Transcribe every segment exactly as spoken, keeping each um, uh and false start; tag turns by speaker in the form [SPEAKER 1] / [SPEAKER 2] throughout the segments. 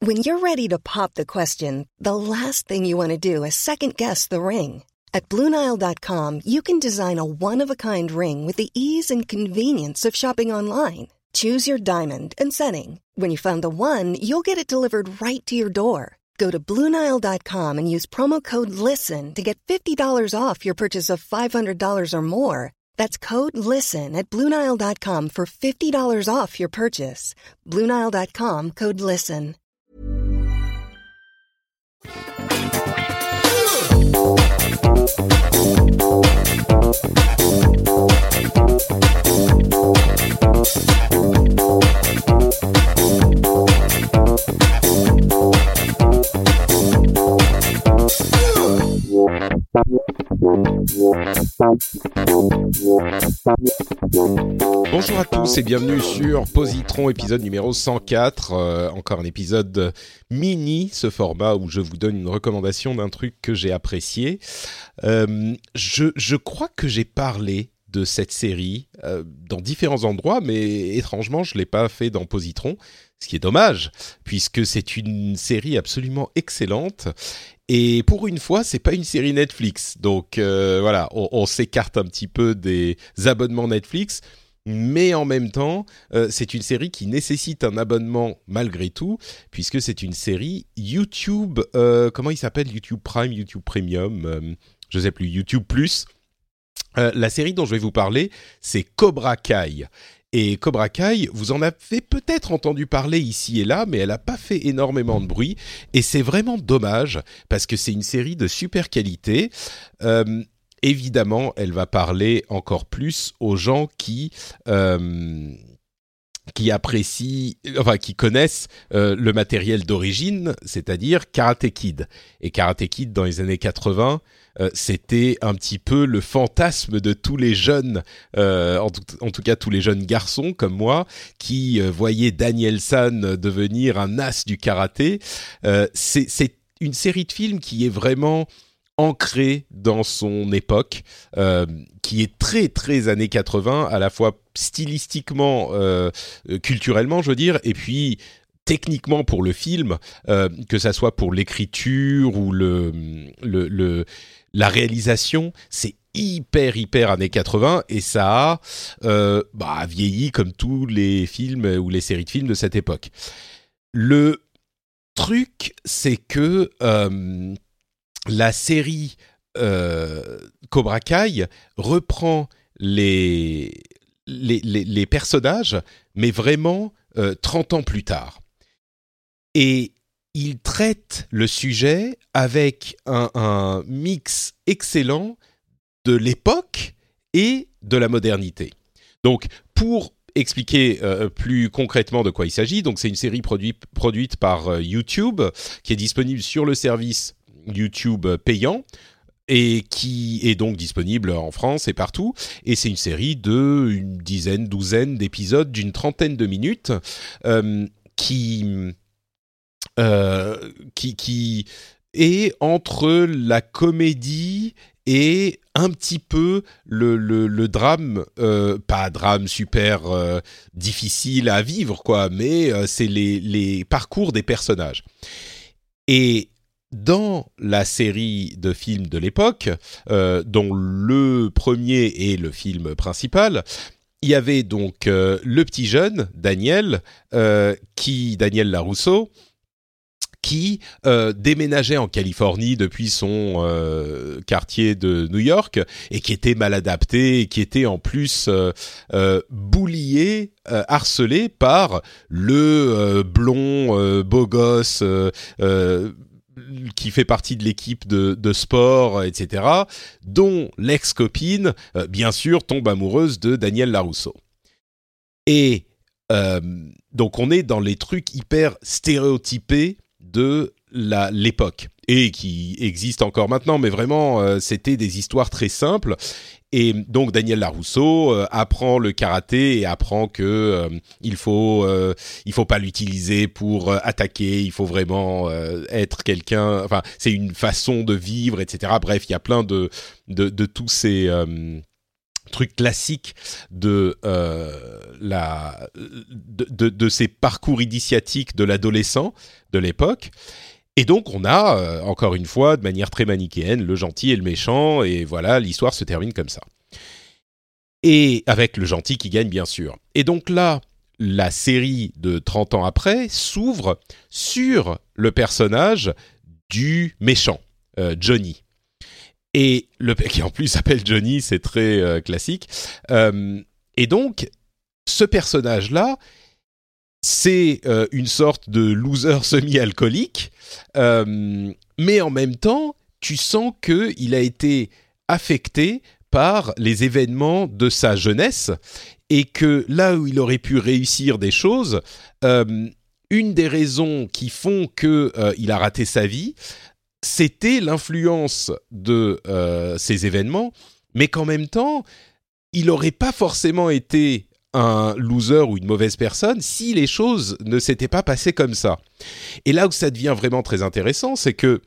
[SPEAKER 1] When you're ready to pop the question, the last thing you want to do is second-guess the ring. At Blue Nile dot com, you can design a one-of-a-kind ring with the ease and convenience of shopping online. Choose your diamond and setting. When you find the one, you'll get it delivered right to your door. Go to Blue Nile dot com and use promo code LISTEN to get fifty dollars off your purchase of five hundred dollars or more. That's code LISTEN at Blue Nile dot com for fifty dollars off your purchase. Blue Nile dot com, code LISTEN.
[SPEAKER 2] Bonjour à tous et bienvenue sur Positron, épisode numéro cent quatre. Euh, encore un épisode mini, ce format où je vous donne une recommandation d'un truc que j'ai apprécié. Euh, je, je crois que j'ai parlé de cette série euh, dans différents endroits, mais étrangement, je ne l'ai pas fait dans Positron, ce qui est dommage, puisque c'est une série absolument excellente. Et pour une fois, c'est pas une série Netflix. Donc euh, voilà, on, on s'écarte un petit peu des abonnements Netflix, mais en même temps, euh, c'est une série qui nécessite un abonnement malgré tout, puisque c'est une série YouTube, euh, comment il s'appelle ? YouTube Prime, YouTube Premium, euh, je sais plus, YouTube Plus. Euh, la série dont je vais vous parler, c'est Cobra Kai. Et Cobra Kai, vous en avez peut-être entendu parler ici et là, mais elle n'a pas fait énormément de bruit. Et c'est vraiment dommage, parce que c'est une série de super qualité. Euh, évidemment, elle va parler encore plus aux gens qui... Euh, qui apprécient, enfin qui connaissent euh, le matériel d'origine, c'est-à-dire Karate Kid. Et Karate Kid, dans les années quatre-vingts, euh, c'était un petit peu le fantasme de tous les jeunes, euh, en, tout, en tout cas tous les jeunes garçons comme moi, qui euh, voyaient Daniel San devenir un as du karaté. Euh, c'est, c'est une série de films qui est vraiment ancré dans son époque, euh, qui est très très années quatre-vingts, à la fois stylistiquement, euh, culturellement, je veux dire, et puis techniquement pour le film, euh, que ça soit pour l'écriture ou le, le, le la réalisation, c'est hyper hyper années quatre-vingts et ça a euh, bah, vieilli comme tous les films ou les séries de films de cette époque. Le truc, c'est que euh, la série euh, Cobra Kai reprend les, les, les, les personnages, mais vraiment euh, trente ans plus tard. Et il traite le sujet avec un, un mix excellent de l'époque et de la modernité. Donc, pour expliquer euh, plus concrètement de quoi il s'agit, donc c'est une série produit, produite par euh, YouTube, qui est disponible sur le service YouTube payant et qui est donc disponible en France et partout. Et c'est une série de une dizaine, douzaine d'épisodes d'une trentaine de minutes euh, qui, euh, qui, qui est entre la comédie et un petit peu le, le, le drame, euh, pas drame super euh, difficile à vivre, quoi, mais euh, c'est les, les parcours des personnages. Et dans la série de films de l'époque, euh, dont le premier est le film principal, il y avait donc euh, le petit jeune, Daniel, euh, qui, Daniel LaRusso, qui euh, déménageait en Californie depuis son euh, quartier de New York et qui était mal adapté et qui était en plus euh, euh, bullié, euh, harcelé par le euh, blond euh, beau gosse euh, euh, qui fait partie de l'équipe de, de sport, et cetera, dont l'ex-copine, euh, bien sûr, tombe amoureuse de Daniel LaRusso. Et euh, donc, on est dans les trucs hyper stéréotypés de la, l'époque, et qui existent encore maintenant, mais vraiment, euh, c'était des histoires très simples. Et donc Daniel LaRusso euh, apprend le karaté et apprend que euh, il faut euh, il faut pas l'utiliser pour euh, attaquer, il faut vraiment euh, être quelqu'un. Enfin, c'est une façon de vivre, et cetera. Bref, il y a plein de de, de tous ces euh, truc classique de euh, la de, de, de ces parcours initiatiques de l'adolescent de l'époque. Et donc on a euh, encore une fois de manière très manichéenne le gentil et le méchant, et voilà, l'histoire se termine comme ça. Et avec le gentil qui gagne, bien sûr. Et donc là, la série de trente ans après s'ouvre sur le personnage du méchant, euh, Johnny. Et le qui en plus s'appelle Johnny, c'est très euh, classique. Euh, et donc, ce personnage-là, c'est euh, une sorte de loser semi-alcoolique, euh, mais en même temps, tu sens qu'il a été affecté par les événements de sa jeunesse, et que là où il aurait pu réussir des choses, euh, une des raisons qui font qu'il euh, a raté sa vie, c'était l'influence de euh, ces événements, mais qu'en même temps, il n'aurait pas forcément été un loser ou une mauvaise personne si les choses ne s'étaient pas passées comme ça. Et là où ça devient vraiment très intéressant, c'est que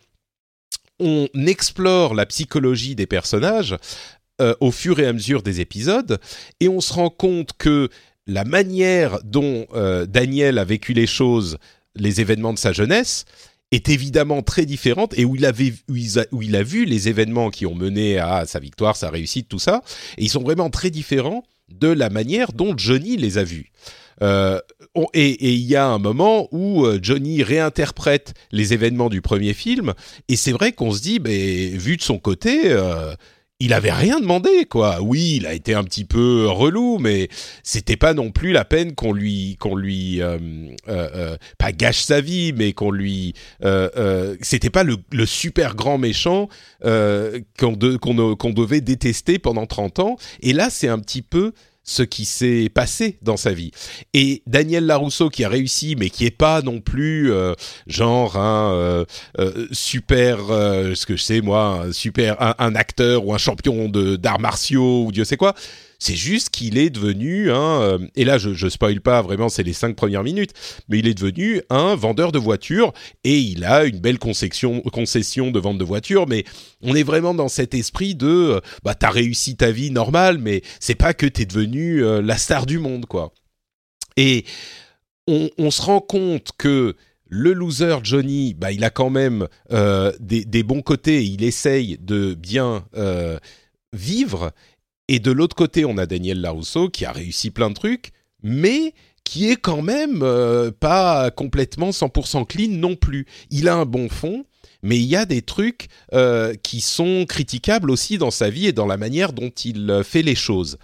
[SPEAKER 2] on explore la psychologie des personnages euh, au fur et à mesure des épisodes, et on se rend compte que la manière dont euh, Daniel a vécu les choses, les événements de sa jeunesse, est évidemment très différente, et où il, avait, où, il a, où il a vu les événements qui ont mené à sa victoire, sa réussite, tout ça, et ils sont vraiment très différents de la manière dont Johnny les a vus. Euh, on, et il y a un moment où Johnny réinterprète les événements du premier film, et c'est vrai qu'on se dit, bah, vu de son côté, euh, il avait rien demandé, quoi. Oui, il a été un petit peu relou, mais c'était pas non plus la peine qu'on lui, qu'on lui, euh, euh, euh, pas gâche sa vie, mais qu'on lui, euh, euh, c'était pas le, le super grand méchant euh, qu'on, de, qu'on, qu'on devait détester pendant trente ans. Et là, c'est un petit peu ce qui s'est passé dans sa vie. Et Daniel Larousseau qui a réussi, mais qui est pas non plus euh, genre un euh, euh, super, euh, ce que je sais moi, un super un, un acteur ou un champion de d'arts martiaux ou Dieu sait quoi. C'est juste qu'il est devenu un, euh, et là je, je spoil pas vraiment, c'est les cinq premières minutes, mais il est devenu un vendeur de voitures, et il a une belle concession, concession de vente de voitures, mais on est vraiment dans cet esprit de, euh, bah t'as réussi ta vie normale, mais c'est pas que t'es devenu euh, la star du monde, quoi. Et on, on se rend compte que le loser Johnny, bah il a quand même euh, des, des bons côtés, il essaye de bien euh, vivre. Et de l'autre côté, on a Daniel Larousseau qui a réussi plein de trucs, mais qui est quand même euh, pas complètement cent pour cent clean non plus. Il a un bon fond, mais il y a des trucs euh, qui sont critiquables aussi dans sa vie et dans la manière dont il fait les choses.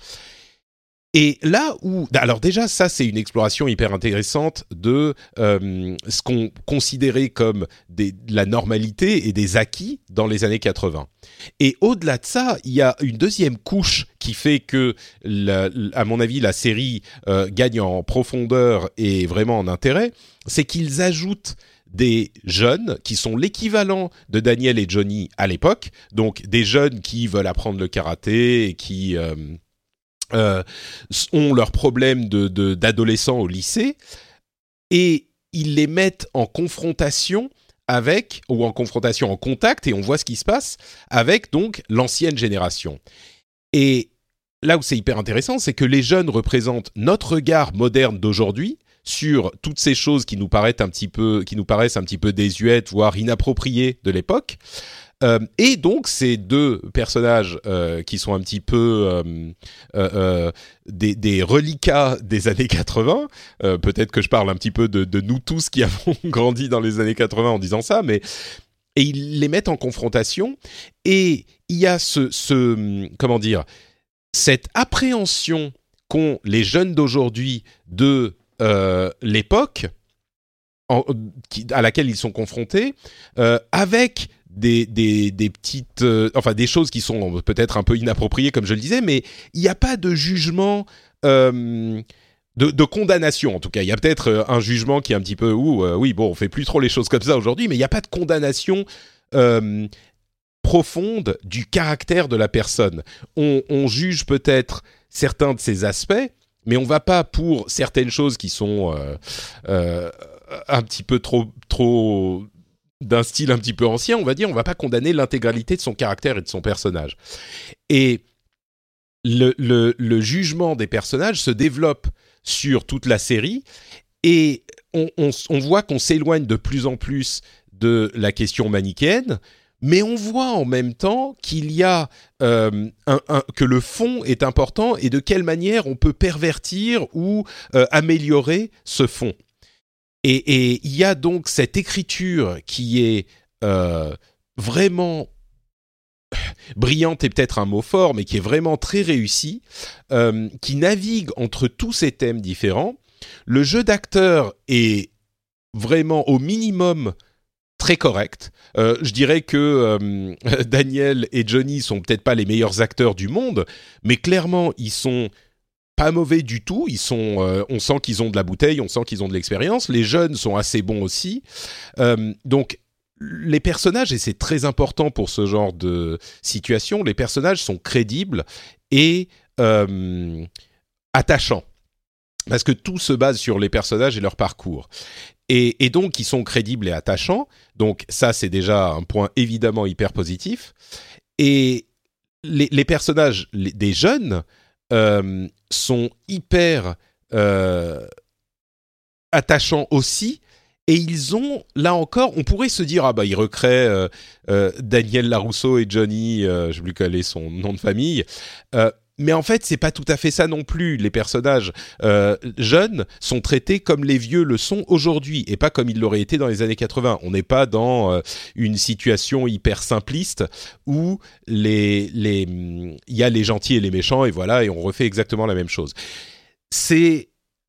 [SPEAKER 2] Et là où... Alors déjà, ça, c'est une exploration hyper intéressante de euh, ce qu'on considérait comme des, de la normalité et des acquis dans les années quatre-vingts. Et au-delà de ça, il y a une deuxième couche qui fait que, la, à mon avis, la série euh, gagne en profondeur et vraiment en intérêt, c'est qu'ils ajoutent des jeunes qui sont l'équivalent de Daniel et Johnny à l'époque, donc des jeunes qui veulent apprendre le karaté et qui... Euh, Euh, ont leurs problèmes de, de, d'adolescents au lycée, et ils les mettent en confrontation avec, ou en confrontation, en contact, et on voit ce qui se passe avec donc l'ancienne génération. Et là où c'est hyper intéressant, c'est que les jeunes représentent notre regard moderne d'aujourd'hui sur toutes ces choses qui nous paraissent un petit peu, qui nous paraissent un petit peu désuètes, voire inappropriées de l'époque. Euh, et donc ces deux personnages euh, qui sont un petit peu euh, euh, euh, des, des reliquats des années quatre-vingts, euh, peut-être que je parle un petit peu de, de nous tous qui avons grandi dans les années quatre-vingts en disant ça, mais et ils les mettent en confrontation, et il y a ce, ce comment dire, cette appréhension qu'ont les jeunes d'aujourd'hui de euh, l'époque en, qui, à laquelle ils sont confrontés, euh, avec Des, des, des petites, euh, enfin des choses qui sont peut-être un peu inappropriées comme je le disais, mais il n'y a pas de jugement, euh, de, de condamnation en tout cas. Il y a peut-être un jugement qui est un petit peu, ouh, euh, oui bon, on fait plus trop les choses comme ça aujourd'hui, mais il n'y a pas de condamnation euh, profonde du caractère de la personne. On, on juge peut-être certains de ses aspects, mais on va pas pour certaines choses qui sont euh, euh, un petit peu trop trop d'un style un petit peu ancien, on va dire, on va pas condamner l'intégralité de son caractère et de son personnage. Et le, le, le jugement des personnages se développe sur toute la série et on, on, on voit qu'on s'éloigne de plus en plus de la question manichéenne, mais on voit en même temps qu'il y a euh, un, un, que le fond est important et de quelle manière on peut pervertir ou euh, améliorer ce fond. Et, et il y a donc cette écriture qui est euh, vraiment brillante, est peut-être un mot fort, mais qui est vraiment très réussie, euh, qui navigue entre tous ces thèmes différents. Le jeu d'acteur est vraiment au minimum très correct. Euh, je dirais que euh, Daniel et Johnny sont peut-être pas les meilleurs acteurs du monde, mais clairement ils sont pas mauvais du tout. Ils sont, euh, on sent qu'ils ont de la bouteille, on sent qu'ils ont de l'expérience. Les jeunes sont assez bons aussi. Euh, donc les personnages, et c'est très important pour ce genre de situation, les personnages sont crédibles et euh, attachants. Parce que tout se base sur les personnages et leur parcours. Et, et donc, ils sont crédibles et attachants. Donc, ça, c'est déjà un point évidemment hyper positif. Et les, les personnages les, des jeunes euh, sont hyper euh, attachants aussi. Et ils ont, là encore, on pourrait se dire, ah bah, ils recréent euh, euh, Daniel Larousseau et Johnny, euh, je ne sais plus quel est son nom de famille. Euh, Mais en fait, c'est pas tout à fait ça non plus. Les personnages euh, jeunes sont traités comme les vieux le sont aujourd'hui et pas comme ils l'auraient été dans les années quatre-vingts. On n'est pas dans euh, une situation hyper simpliste où les les il y a les gentils et les méchants et voilà et on refait exactement la même chose. C'est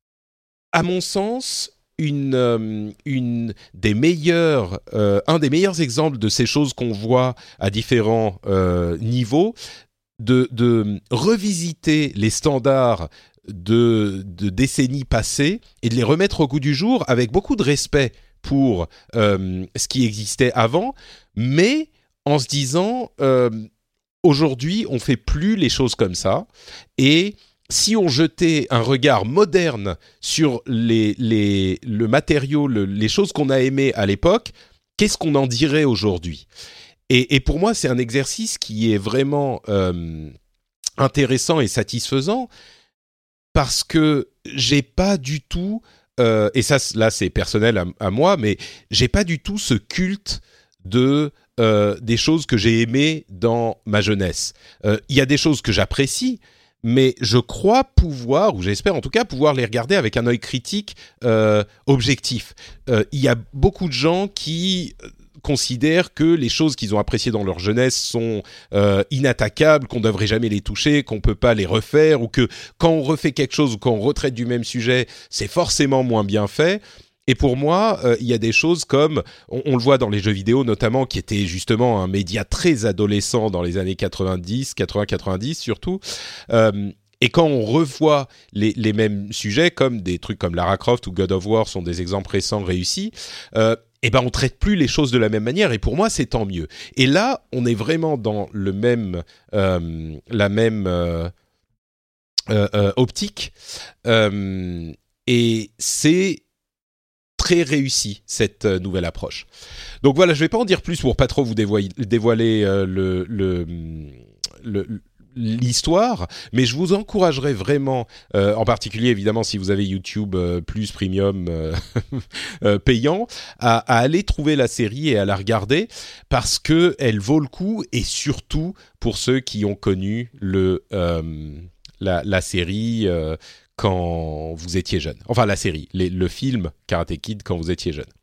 [SPEAKER 2] à mon sens une euh, une des meilleures euh, un des meilleurs exemples de ces choses qu'on voit à différents euh, niveaux. De, de revisiter les standards de, de décennies passées et de les remettre au goût du jour avec beaucoup de respect pour euh, ce qui existait avant, mais en se disant euh, aujourd'hui on fait plus les choses comme ça et si on jetait un regard moderne sur les, les, le matériau, le, les choses qu'on a aimées à l'époque, qu'est-ce qu'on en dirait aujourd'hui ? Et, et pour moi, c'est un exercice qui est vraiment euh, intéressant et satisfaisant parce que j'ai pas du tout, euh, et ça là c'est personnel à, à moi, mais j'ai pas du tout ce culte de euh, des choses que j'ai aimées dans ma jeunesse. Il euh, y a des choses que j'apprécie, mais je crois pouvoir, ou j'espère en tout cas pouvoir les regarder avec un œil critique euh, objectif. Il euh, y a beaucoup de gens qui considèrent que les choses qu'ils ont appréciées dans leur jeunesse sont euh, inattaquables, qu'on ne devrait jamais les toucher, qu'on ne peut pas les refaire, ou que quand on refait quelque chose ou quand on retraite du même sujet, c'est forcément moins bien fait. Et pour moi, euh, il y a des choses comme, on, on le voit dans les jeux vidéo notamment, qui étaient justement un média très adolescent dans les années quatre-vingt-dix, quatre-vingts quatre-vingt-dix surtout, euh, et quand on revoit les, les mêmes sujets, comme des trucs comme Lara Croft ou God of War sont des exemples récents réussis, euh, eh ben on traite plus les choses de la même manière et pour moi c'est tant mieux. Et là on est vraiment dans le même euh, la même euh, euh, euh, optique euh, et c'est très réussi cette euh, nouvelle approche. Donc voilà, je vais pas en dire plus pour pas trop vous dévoiler, dévoiler euh, le, le, le, le l'histoire, mais je vous encouragerais vraiment, euh, en particulier évidemment si vous avez YouTube euh, plus premium euh, euh, payant, à, à aller trouver la série et à la regarder parce que elle vaut le coup et surtout pour ceux qui ont connu le euh, la, la série euh, quand vous étiez jeune. Enfin la série, les, le film Karate Kid quand vous étiez jeune.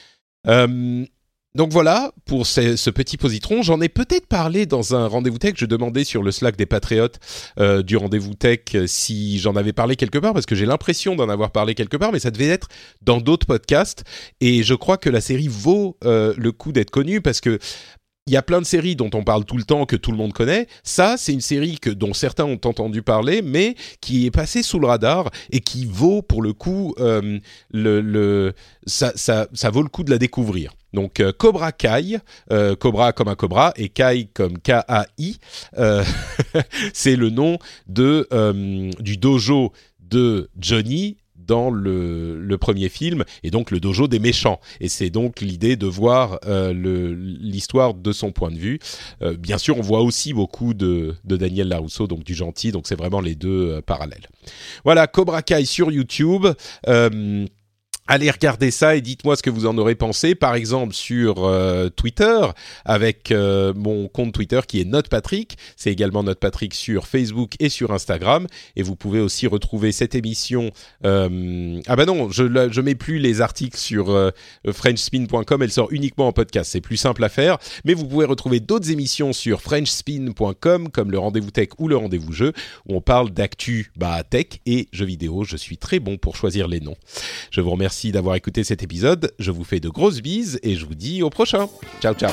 [SPEAKER 2] Euh, Donc voilà, pour ce, ce petit positron, j'en ai peut-être parlé dans un rendez-vous tech, je demandais sur le Slack des Patriotes euh, du rendez-vous tech si j'en avais parlé quelque part, parce que j'ai l'impression d'en avoir parlé quelque part, mais ça devait être dans d'autres podcasts, et je crois que la série vaut euh, le coup d'être connue, parce que il y a plein de séries dont on parle tout le temps, que tout le monde connaît. Ça, c'est une série que, dont certains ont entendu parler, mais qui est passée sous le radar et qui vaut, pour le coup, euh, le, le, ça, ça, ça vaut le coup de la découvrir. Donc, euh, Cobra Kai, euh, Cobra comme un cobra et Kai comme K A I, euh, c'est le nom de, euh, du dojo de Johnny dans le, le premier film, et donc le dojo des méchants. Et c'est donc l'idée de voir euh, le, l'histoire de son point de vue. Euh, bien sûr, on voit aussi beaucoup de, de Daniel Larusso, donc du gentil, donc c'est vraiment les deux euh, parallèles. Voilà, Cobra Kai sur YouTube. Euh, Allez regarder ça et dites-moi ce que vous en aurez pensé, par exemple sur euh, Twitter, avec euh, mon compte Twitter qui est NotePatrick. C'est également NotePatrick sur Facebook et sur Instagram. Et vous pouvez aussi retrouver cette émission... Euh... Ah bah non, je je mets plus les articles sur euh, french spin point com, elle sort uniquement en podcast. C'est plus simple à faire. Mais vous pouvez retrouver d'autres émissions sur french spin point com, comme le Rendez-vous Tech ou le Rendez-vous Jeu, où on parle d'actu bah, tech et jeux vidéo. Je suis très bon pour choisir les noms. Je vous remercie Merci d'avoir écouté cet épisode. Je vous fais de grosses bises et je vous dis au prochain. Ciao, ciao.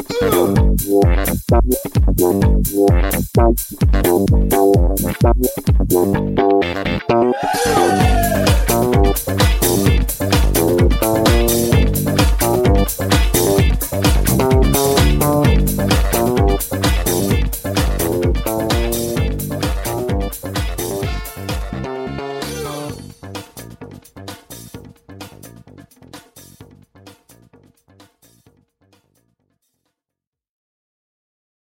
[SPEAKER 2] Thank you.